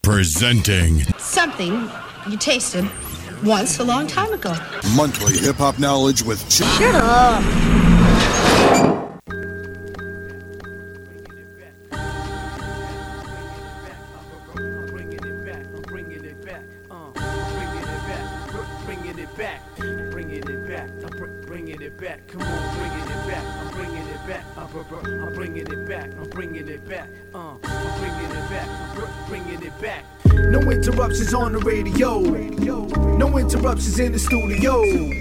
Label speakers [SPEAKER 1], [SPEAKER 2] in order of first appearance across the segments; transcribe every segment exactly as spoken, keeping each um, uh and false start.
[SPEAKER 1] Presenting
[SPEAKER 2] something you tasted once a long time ago.
[SPEAKER 1] Monthly hip-hop knowledge with Ch-
[SPEAKER 2] Shut up.
[SPEAKER 3] Come on, bringing it back. I'm bringing it back. I'm bringing it back. I'm bringing it back. Uh, I'm bringing it back. I'm bringing it back. No interruptions on the radio. No interruptions in the studio.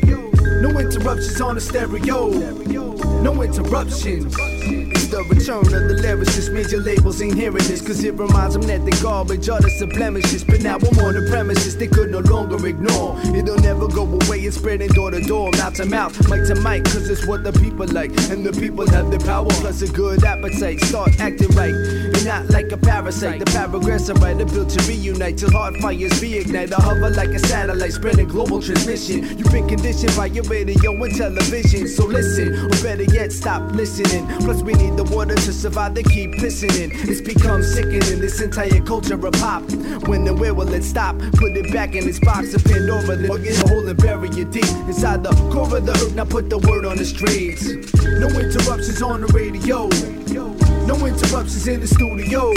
[SPEAKER 3] No interruptions on the stereo. No interruptions. It's the return of the lyricist. Major labels ain't hearing this, cause it reminds them that they garbage, all the blemishes. But now I'm on the premises, they could no longer ignore. It'll never go away, it's spreading door to door, mouth to mouth, mic to mic, cause it's what the people like. And the people have the power, plus a good appetite. Start acting right, and not like a parasite. The paragraphs are right, they're built to reunite, till hard fires reignite. I hover like a satellite, spreading global transmission. You've been conditioned by your radio and television, so listen, or better yet, stop listening. Plus we need the water to survive, they keep listening. It's become sickening, this entire culture of pop. When and where will it stop? Put it back in its box of Pandora, then get a hole and bury it deep inside the core of the earth. Now put the word on the streets. No interruptions on the radio. No interruptions in the studio.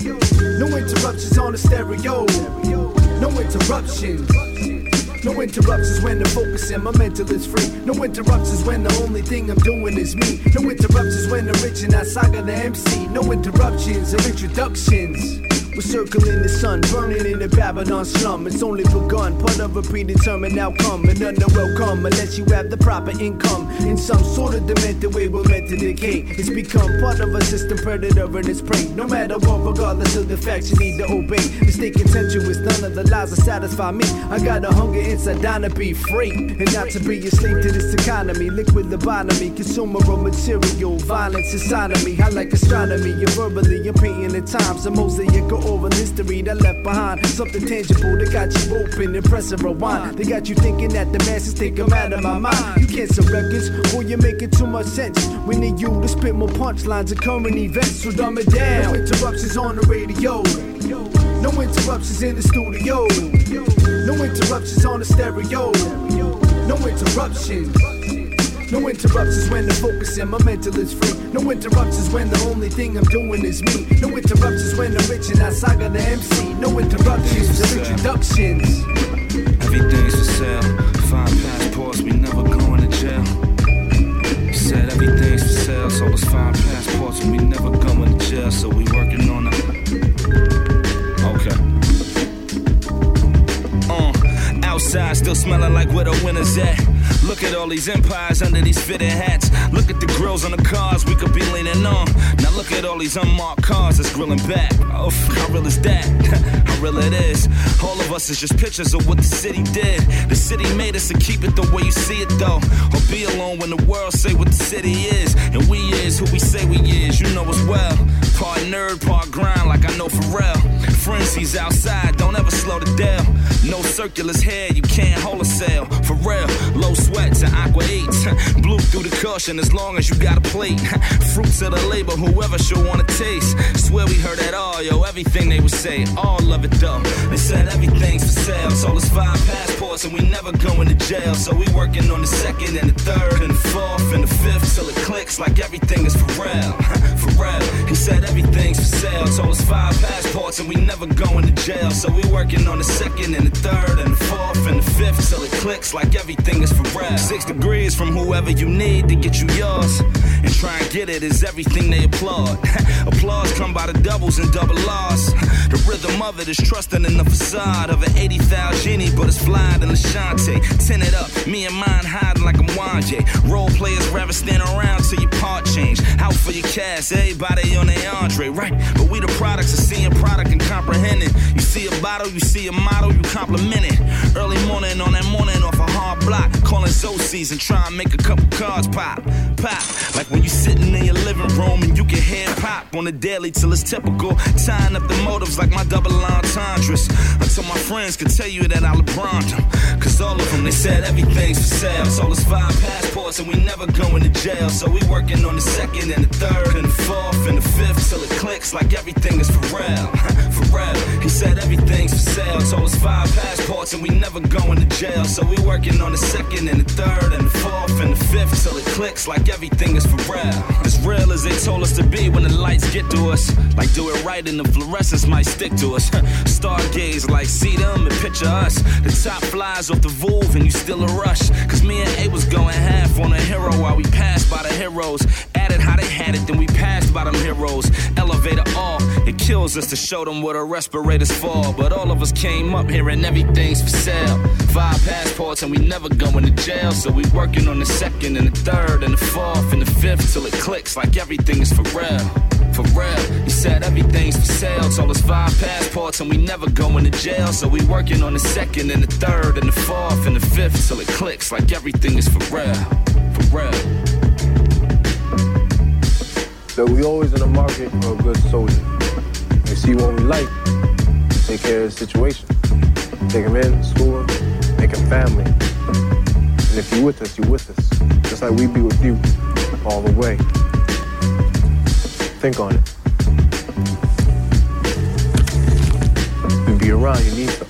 [SPEAKER 3] No interruptions on the stereo. No interruptions. No interruptions when the focus and my mental is free. No interruptions when the only thing I'm doing is me. No interruptions when the rich and I saga the M C. No interruptions or introductions. We're circling the sun, burning in the Babylon slum. It's only begun, part of a predetermined outcome. And none are welcome unless you have the proper income. In some sort of demented way, we're meant to decay. It's become part of a system, predator and its prey. No matter what, regardless of the facts, you need to obey. To stay contentious, none of the lies that satisfy me. I got a hunger inside down to be free, and not to be a slave to this economy. Liquid lobotomy, consumer of material, violence inside of me. I like astronomy, and verbally, I'm painting the times. A mosaic of oral history that left behind. Something tangible that got you open and press and rewind. They got you thinking that the masses think I'm out of my mind. You can't sell records, or you're making too much sense. We need you to spit more punchlines and current events, so dumb it down. No interruptions on the radio. No interruptions in the studio. No interruptions on the stereo. No interruptions. No interruptions when the focus and my mental is free. No interruptions when the only thing I'm doing is me. No interruptions when the rich and I saga the M C. No interruptions or introductions.
[SPEAKER 4] Everything's for sale. Five passports, we never going to jail. Said everything's for sale, so it's five passports and we never going to jail. So we working on it. Okay. Uh, outside still smelling like where the winter's at. Look at all these empires under these fitted hats. Look at the grills on the cars we could be leaning on. Now look at all these unmarked cars that's grilling back. Oh, how real is that? How real it is. All of us is just pictures of what the city did. The city made us to keep it the way you see it though. Or be alone when the world say what the city is. And we is who we say we is, you know as well. Part nerd, part grind like I know Pharrell. Frenzies outside, don't ever slow the down. No circulars hair, you can't hold a sail. For real, low sweats and aqua eats. Blue through the cushion as long as you got a plate. Fruits of the labor, whoever should wanna taste. Swear we heard that all, yo, everything they would say. All of it though. They said everything's for sale. So it's five passports and we never going to jail. So we working on the second and the third and the fourth and the fifth till it clicks like everything is for real. For real. He said everything's for sale. So it's five passports and we never going to jail. So we working on the second and the third and the fourth and the fifth till it clicks like everything is for real. Six degrees from whoever you need to get you yours. And try and get it is everything they applaud. Applause come by the doubles and double R's. The rhythm of it is trusting in the facade of an eighty thousand genie, but it's flying than Lashante. Tinted up, me and mine hiding like I'm Wanje. Role players rather stand around till your part change. Out for your cash, everybody on their Andre, right? But we the products of seeing product and comprehending. You see a bottle, you see a model, you compliment it. Early morning on that morning off a hard block, calling Zocies and try and make a couple cards pop, pop. Like when you sitting in your living room and you can hear pop on the daily till it's typical. Tying up the motives like my double entendres. Until my friends could tell you that I LeBron them. Cause all of them, they said everything's for sale. So it's five passports and we never going to jail. So we working on the second and the third and the fourth and the fifth till it clicks like everything everything is for real. For real. He said everything's for sale. Told us five passports and we never going to jail. So we working on the second and the third and the fourth and the fifth till it clicks like everything is for real. As real as they told us to be when the lights get to us. Like do it right and the fluorescence might stick to us. Stargaze like see them and picture us. The top flies off the Vouv and you still a rush. Cause me and A was going half on a hero while we passed by the heroes. Added how they had it, then we passed by them heroes. Elevator off, it kills us to show them where the respirators fall. But all of us came up here and everything's for sale. Five passports and we never going to jail. So we working on the second and the third and the fourth and the fifth till it clicks like everything is for real. For real, he said everything's for sale. Told us five passports and we never going to jail. So we working on the second and the third and the fourth and the fifth till it clicks like everything is for real. For real.
[SPEAKER 5] So we always in the market for a good soldier. We see what we like, take care of the situation. Take him in, school him, make him family. And if you with us, you with us. Just like we be with you all the way. Think on it. You be around, you need something.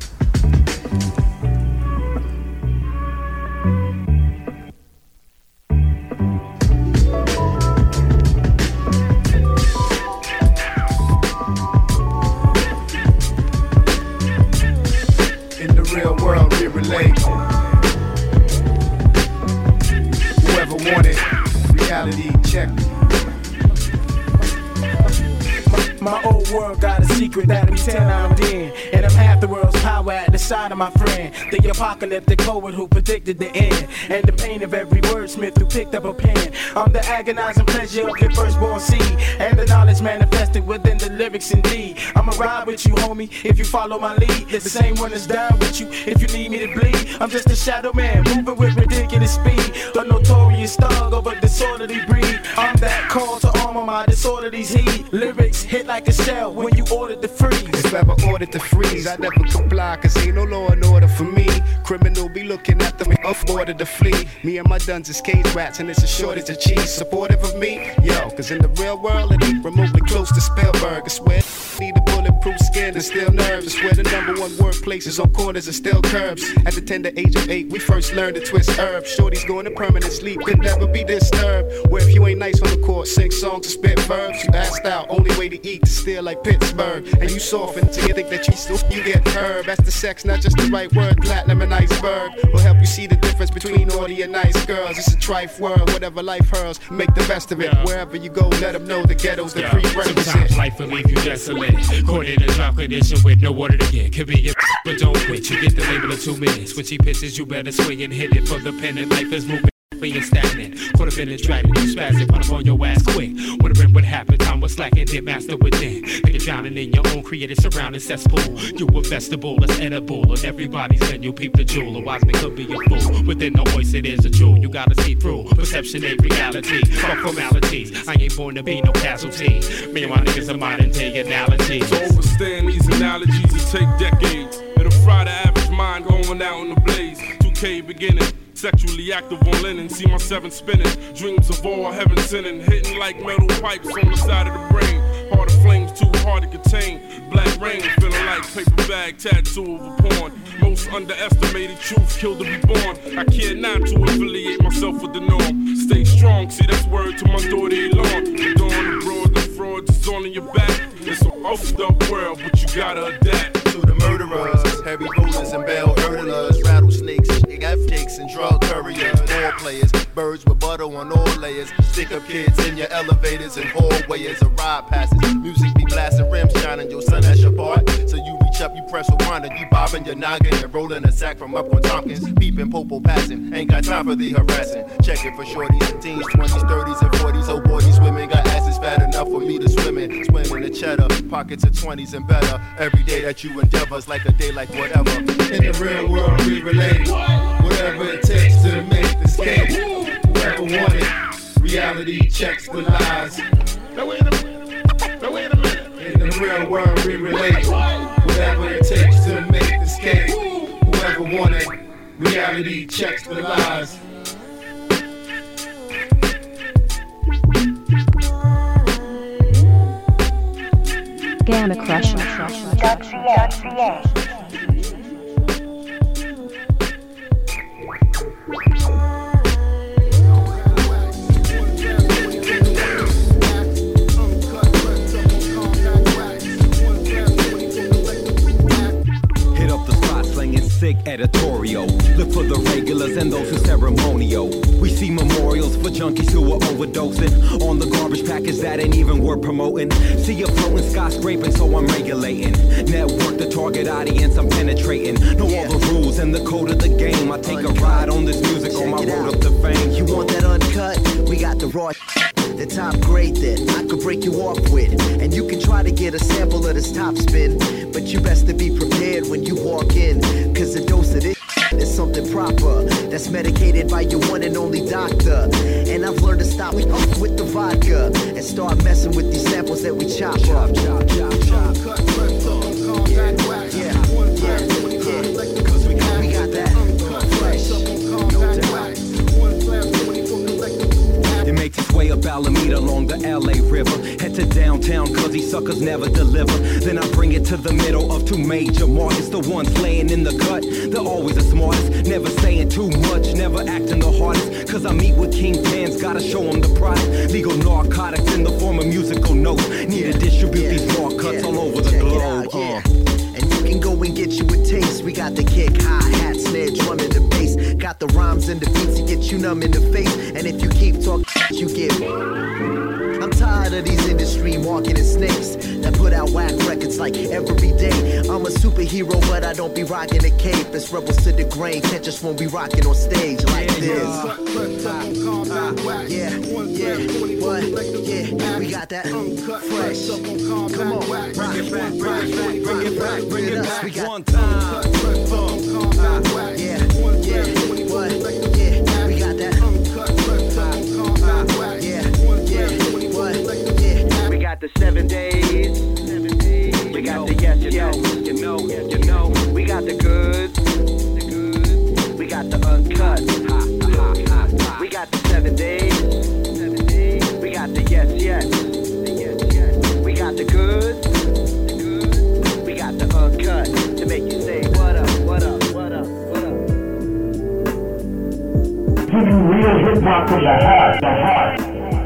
[SPEAKER 3] In the real world, we relate. Whoever wanted, reality check. My old world got a secret that I'm ten out in. And I'm half the world's power at the side of my friend. The apocalyptic poet who predicted the end. And the pain of every wordsmith who picked up a pen. I'm the agonizing pleasure of your firstborn seed. And the knowledge manifested within the lyrics indeed. I'ma ride with you, homie, if you follow my lead. The same one that's down with you if you need me to bleed. I'm just a shadow man, moving with ridiculous speed. The notorious thug of a disorderly breed. I'm that call to armor my disorderly's heat. Lyrics hit like a shell when you ordered the freeze.
[SPEAKER 6] If ever ordered to freeze, I never comply, cause ain't no law and order for me. Criminal be looking at them off order to flee. Me and my duns is cage rats and it's a shortage of cheese. Supportive of me? Yo, cause in the real world it ain't remotely close to Spielberg. I swear need a bulletproof skin and still nerves. I swear the number one workplaces on corners and still curbs. At the tender age of eight, we first learned to twist herbs. Shorty's going to permanent sleep, could never be disturbed. Where if you ain't nice on the court, sing songs or spit verbs. You asked out, only way to eat to steal like Pittsburgh. And you soften till you think that you still you get curved. That's the sex, not just the right word. Platinum and iceberg will help you see the difference between naughty and nice girls. It's a trife world, whatever life hurls, make the best of it. Wherever you go, let them know the ghetto's the prerequisite.
[SPEAKER 7] Sometimes life will leave you desolate. Caught in a drop condition with no water to get. Could be a but don't quit. You get the label of two minutes. When she pitches, you better swing and hit it for the pen. And life is moving. Being stagnant, could have been a dragon, you spastic, run up on your ass quick. Wondering what happened, time was slacking, did master within. Like you're drowning in your own created surrounding cesspool. You a vegetable that's edible, and everybody's in you peep the jewel. A wise man could be a fool, within the voice it is a jewel. You gotta see through, perception ain't reality. Fuck formalities, I ain't born to be no casualty. Me and my niggas are modern day analogies.
[SPEAKER 8] To overstand these analogies, it take decades. It'll fry the average mind going out in the blaze. two K beginning. Sexually active on linen, see my seven spinning. Dreams of all heaven sinning, hitting like metal pipes on the side of the brain. Heart of flames too hard to contain. Black rain, feeling like paper bag tattoo of a porn. Most underestimated truth, killed to be born. I care not to affiliate myself with the norm. Stay strong, see that's word to my daughter Elon. The dawn abroad, the fraud is on in your back. It's an opened up world, but you gotta adapt.
[SPEAKER 9] To the murderers, heavy rollers and bell hurdlers, rattlesnakes, F-takes and drug couriers, ball players, birds with butter on all layers, stick up kids in your elevators and hallways, a ride passes, music be blasting, rims shining, your sun has your part, so you reach up, you press rewind, and you bobbing your noggin, and rolling a sack from up on Tompkins, peeping, popo passing, ain't got time for the harassing, checking for shorties and teens, twenties, thirties, and forties, oh boy, these women got asses fat enough for me to swim in, swimming the cheddar, pockets of twenties and better, every day that you endeavors like a day like whatever, in the real world we relate, whatever it takes to make the escape, whoever wanted, reality checks the lies.
[SPEAKER 8] Now wait a minute, now wait a minute.
[SPEAKER 9] In the real world we relate, whatever it takes to make the escape, whoever wanted, reality checks the lies.
[SPEAKER 10] Gamma Crusher.
[SPEAKER 11] Sick editorial. Look for the regulars and those who ceremonial. We see memorials for junkies who are overdosing on the garbage package that ain't even worth promoting. See a floating skyscraping, so I'm regulating. Network the target audience, I'm penetrating. Know yeah. all the rules and the code of the game. I take uncut. a ride on this music Check on my road out. up to fame.
[SPEAKER 12] You want that uncut? We got the raw the top grade that I could break you off with. And you can try to get a sample of this top spin, but you best to be prepared when you walk in, cause a dose of this is something proper that's medicated by your one and only doctor. And I've learned to stop with, uh, with the vodka and start messing with these samples that we chop up. Chop, chop, chop, chop. Yeah, yeah, yeah, yeah. Cause we got, we got that fresh, no doubt.
[SPEAKER 11] It makes its way up Alameda along the L A River. Head to downtown cause these suckers never deliver. Then I bring it to the middle of two major markets. The ones laying in the cut, they're always the smartest. Never saying too much, never acting the hardest. Cause I meet with kingpins, gotta show them the product. Legal narcotics in the form of musical notes. Need to distribute yeah, these raw cuts yeah, all over the globe. Out, yeah. uh.
[SPEAKER 12] And you can go and get you a taste. We got the kick, hi-hat, snare, drum, and the bass. Got the rhymes and the beats to get you numb in the face. And if you keep talking, you get. I'm tired of these industry marketing snakes that put out whack records like every day. I'm a superhero, but I don't be rocking a cape. It's rebels to the grain, catch us when we rocking on stage like this. Uh, uh, yeah, yeah, what? Yeah, we got that fresh. Come on, rock it back, rock it back, bring it back, bring it us. We got one time. Uh, yeah, yeah, what? Yeah, we got that.
[SPEAKER 11] We got the seven days. Seven days. We got the yes, you know, you know, you know. We got the goods. The goods. We got the uncut. Ha, ha, ha, ha. We got the seven days. Seven days. We got the yes, yes. The yes, yes. We got the goods. The goods. We got the uncut to make you say what up, what up, what up, what up.
[SPEAKER 13] Give you real hip hop from the heart, the heart.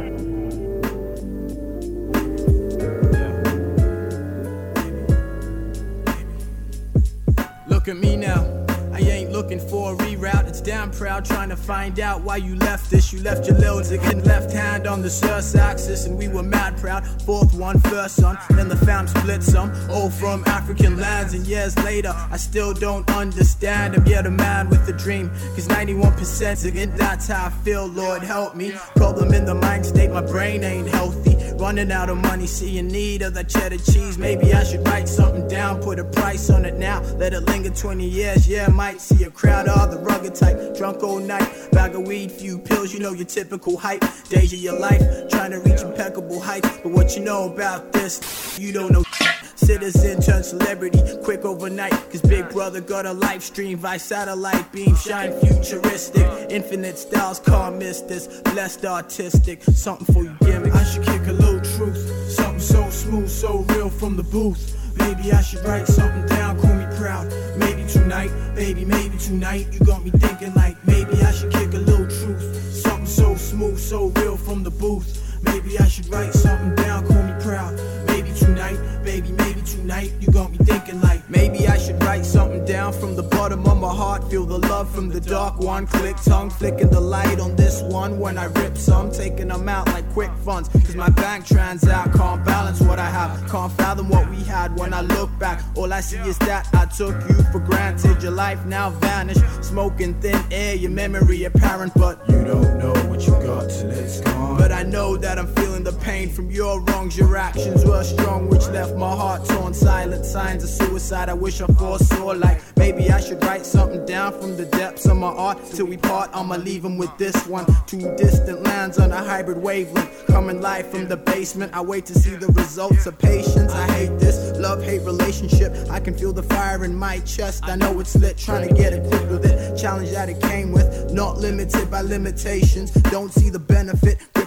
[SPEAKER 3] Look at me now, I ain't looking for a reroute. It's damn proud trying to find out why you left this. You left your little again, left hand on the sus axis, and we were mad proud. Fourth one, first son, then the fam split some. All from African lands, and years later, I still don't understand. I'm yet a man with a dream, cause ninety-one percent again, that's how I feel, Lord help me. Problem in the mind state, my brain ain't healthy. Running out of money, see in need of that cheddar cheese. Maybe I should write something down, put a price on it now. Let it linger twenty years, yeah, might see a crowd of the rugged type. Drunk all night, bag of weed, few pills, you know your typical hype. Days of your life, trying to reach impeccable heights. But what you know about this, you don't know. Citizen turned celebrity quick overnight, cause Big Brother got a live stream via satellite beam. Shine futuristic, infinite styles, can't miss this. Blessed artistic, something for you gimmick. I should kick a little truth, something so smooth, so real from the booth. Maybe I should write something down, call me proud. Maybe tonight, baby, maybe tonight. You got me thinking like, maybe I should kick a little truth, something so smooth, so real from the booth. Maybe I should write something down, call me proud. Maybe tonight, baby, maybe tonight. You got me thinking like, maybe I should write something down from the bottom of my heart. Feel the love from the dark one. Click tongue, flicking the light on this one. When I rip some, taking them out like quick funds. Cause my bank trans out, can't balance what I have. Can't fathom what we had when I look back. All I see is that I took you for granted. Your life now vanished, smoking thin air, your memory apparent. But you don't know what you got till it's gone. But I know that I'm feeling the pain from your wrongs. Your actions were strong, which left my heart torn. Silent signs of suicide, I wish I foresaw. Like, maybe I should write something down from the depths of my art. Till we part, I'ma leave them with this one. Two distant lands on a hybrid wavelength. Coming live from the basement, I wait to see the results of patience. I hate this love-hate relationship. I can feel the fire in my chest. I know it's lit, trying to get equipped with it. Challenge that it came with, not limited by limitations. Don't see the benefit, grip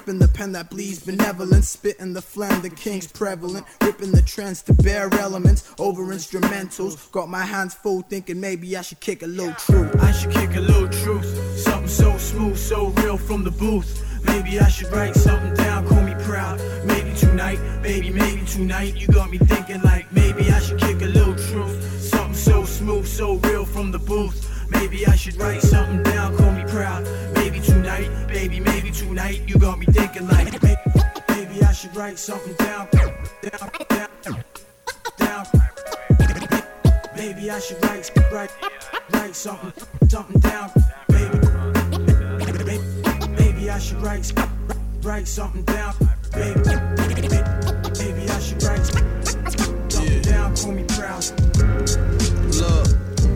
[SPEAKER 10] Gripping the pen that bleeds benevolence, spitting the phlegm, the king's prevalent, ripping the trends to bare elements over instrumentals. Got my hands full thinking maybe I should kick a little truth.
[SPEAKER 3] I should kick a little truth, something so smooth, so real from the booth. Maybe I should write something down, call me proud. Maybe tonight, baby, maybe tonight. You got me thinking like maybe I should kick a little truth, something so smooth, so real from the booth. Maybe I should write something down, call me proud. Maybe tonight, baby, maybe tonight. You got me thinking like maybe, maybe I should write something down, down, down, down. Maybe I should write, write, write something, something down, baby. Maybe, maybe I should write, write something down, baby. Maybe I should write something down, call me proud.
[SPEAKER 14] Look.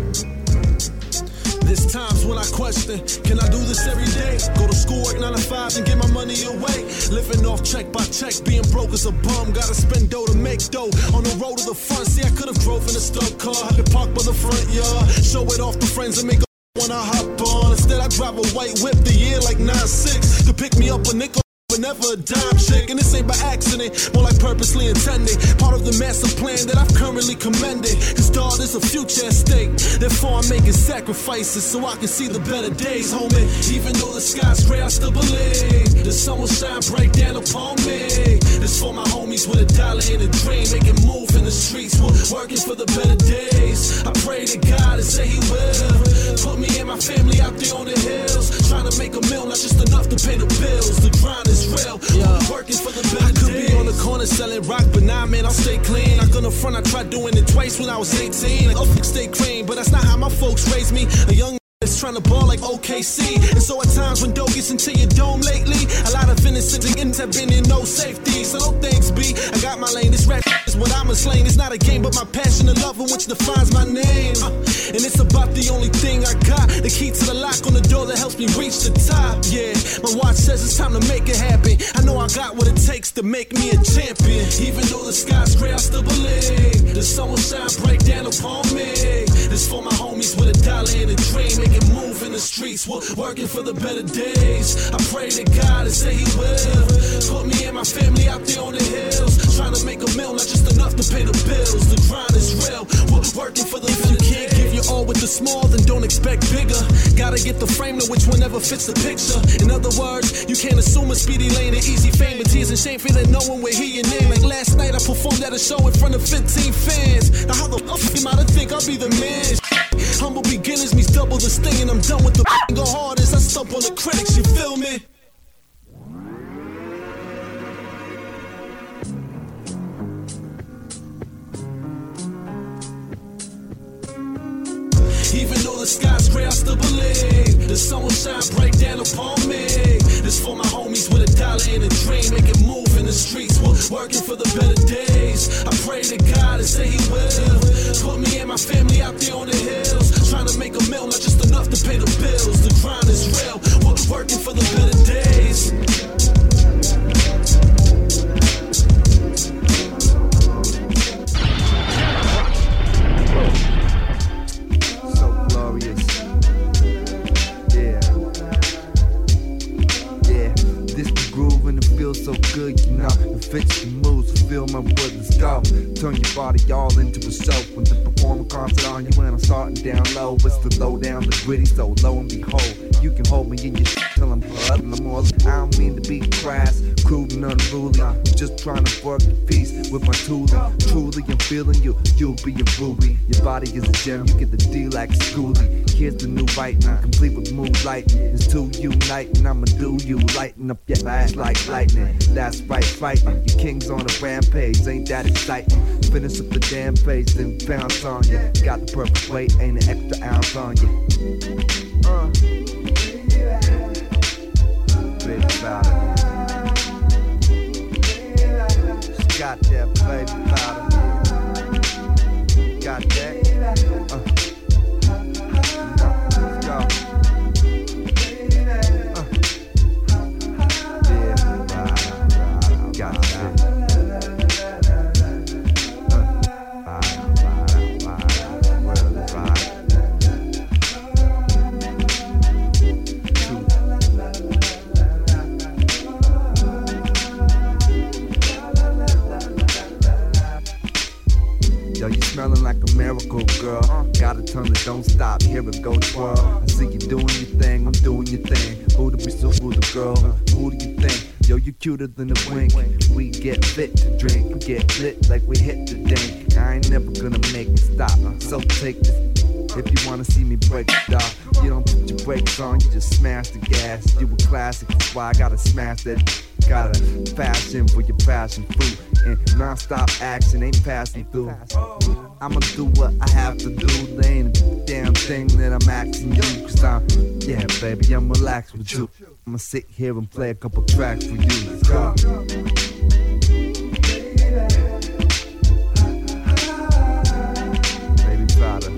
[SPEAKER 14] There's times when I question, can I do this every day? Go to school, work nine to five and get my money away. Living off check by check, being broke as a bum. Gotta spend dough to make dough. On the road to the front, see I could've drove in a stunt car. Had to park by the front yard, show it off to friends and make a when I hop on. Instead I drive a white whip the year like nine six. To pick me up a nickel, but never a dime chick. And this ain't by accident, more like purposely intended. Part of the master plan that I've currently commended. Cause dawg, there's a future at stake. Therefore I'm making sacrifices so I can see the better days, homie. Even though the sky's gray, I still believe the sun will shine bright down upon me. This for my homies with a dollar and a dream, making move in the streets, working for the better days. I pray to God and say he will put me and my family out there on the hills, trying to make a meal, not just enough to pay the bills. The grind is real, yeah. Working for the better I could days. Be on the corner selling rock, but nah, man, I'll stay clean. Like on the front, I tried doing it twice when I was eighteen. Like, oh, stay clean, but that's not how my folks raised me. A young is trying to ball like O K C. And so at times when dough gets into your dome lately, a lot of innocent ends have been in no safety. So no thanks, B. I got my lane. This rap is what I'm a slaying. It's not a game, but my passion and love in which defines my name. Uh, and it's about the only thing I got. The key to the lock on the door that helps me reach the top. Yeah, my watch says it's time to make it happen. I know I got what it takes to make me a champion. Even though the sky's gray, I still believe the sun will shine bright down upon me. This for my homies with a dollar and a dream, making move in the streets, working for the better days. I pray to God and say he will put me and my family out there on the hills, trying to make a meal, not just enough to pay the bills. The grind is real, working for the if you can't give your all with the small, then don't expect bigger. Gotta get the frame to which whenever fits the picture. In other words, you can't assume a speedy lane and easy fame, but tears and shame feeling no one will hear your name. Like last night I performed at a show in front of fifteen fans. Now how the fuck you might think I'll be the man? Humble beginners means double the sting, and I'm done with the go hard as I stump on the critics, you feel me? Even though the sky's gray, I still believe the sun will shine bright down upon me. This for my homies with a dollar and a dream, making move in the streets, working for the better days. I pray to God and say he will put me and my family out there on the hills, trying to make a meal, not just enough to pay the bills. The grind is real, working for the better days.
[SPEAKER 15] So good, you know, it fits your moves, feel my words go. Turn your body all into a show. When the performer concert on you, when I'm starting down low, it's the low down, the gritty, so lo and behold, you can hold me in your shit till I'm blood and I'm all. I don't mean to be crass, crude and unruly. I'm just trying to work the piece with my tools. Truly, I'm feeling you, you'll be a ruby. Your body is a gem, you get the D like Schoolie. Here's the new writing, complete with moonlight. It's two uniting, I'ma do you, lighten up your ass like lightning. That's right, fighting. Your king's on a rampage, ain't that exciting? Finish up the damn page, then bounce on you. Got the perfect weight, ain't an extra ounce on you. Uh. Big powder. Just got that baby powder. Got that. Uh. Let's go. Yo, you smelling like a miracle, girl. Got a tongue that don't stop, here it go twirl. I see you doing your thing, I'm doing your thing. Who to be so rude, girl? Who do you think? Yo, you cuter than a wink. We get fit to drink, we get lit like we hit the dink. I ain't never gonna make it stop, so take this. If you wanna see me break it off, you don't put your brakes on, you just smash the gas. You a classic, that's why I gotta smash that. Got a passion for your passion fruit, and non-stop action ain't passing through. I'ma do what I have to do, there ain't a damn thing that I'm asking you. Cause I'm, yeah baby, I'm relaxed with you. I'ma sit here and play a couple tracks for you. Let's go. Baby Prada.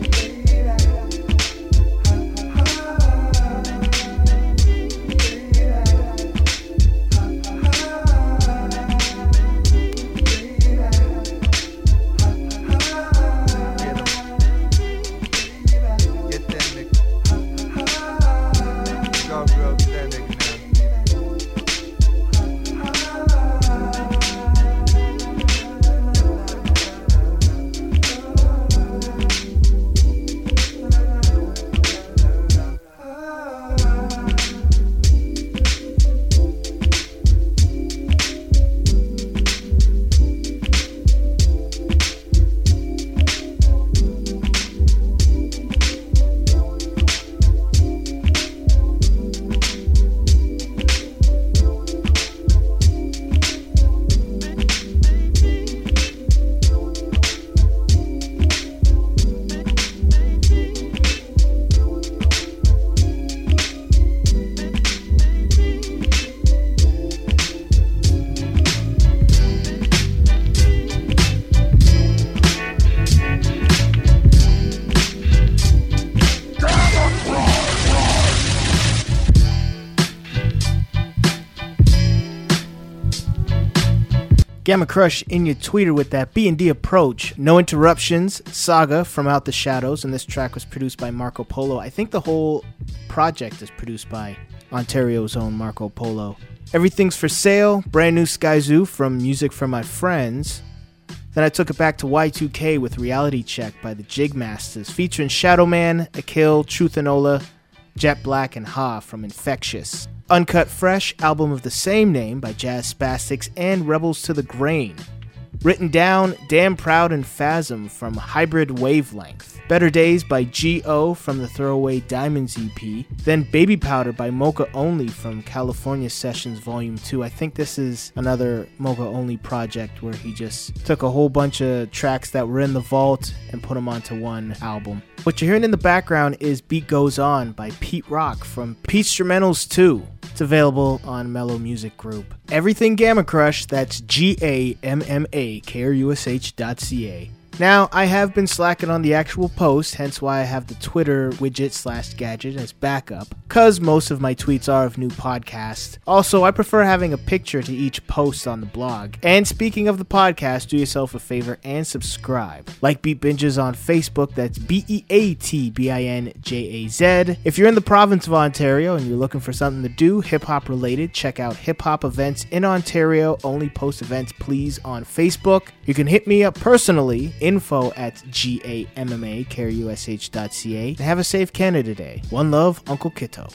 [SPEAKER 16] Gamma Crush in your tweeter with that B and D approach. No Interruptions, Saga from Out the Shadows, and this track was produced by Marco Polo. I think the whole project is produced by Ontario's own Marco Polo. Everything's for Sale, brand new Sky Zoo from Music for My Friends. Then I took it back to Y two K with Reality Check by the Jig Masters, featuring Shadow Man, Akil, Truth and Ola, Jet Black, and Ha from Infectious. Uncut Fresh, album of the same name by Jazz Spastics and Rebels to the Grain. Written Down, Damn Proud and Phasm from Hybrid Wavelength. Better Days by G O from the Throwaway Diamonds E P. Then Baby Powder by Mocha Only from California Sessions Volume two. I think this is another Mocha Only project where he just took a whole bunch of tracks that were in the vault and put them onto one album. What you're hearing in the background is Beat Goes On by Pete Rock from Petestrumentals two. It's available on Mellow Music Group. Everything Gamma Crush, that's G A M M A K R U S H dot C A. Now, I have been slacking on the actual post, hence why I have the Twitter widget slash gadget as backup, cause most of my tweets are of new podcasts. Also, I prefer having a picture to each post on the blog. And speaking of the podcast, do yourself a favor and subscribe. Like Beat Binges on Facebook, that's B E A T B I N J A Z. If you're in the province of Ontario and you're looking for something to do, hip-hop related, check out Hip Hop Events in Ontario. Only post events, please, on Facebook. You can hit me up personally, info at G A M M A K R U S H dot C A. And have a safe Canada Day. One love, Uncle Kito.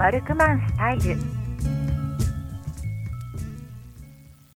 [SPEAKER 17] 悪くマンスタイル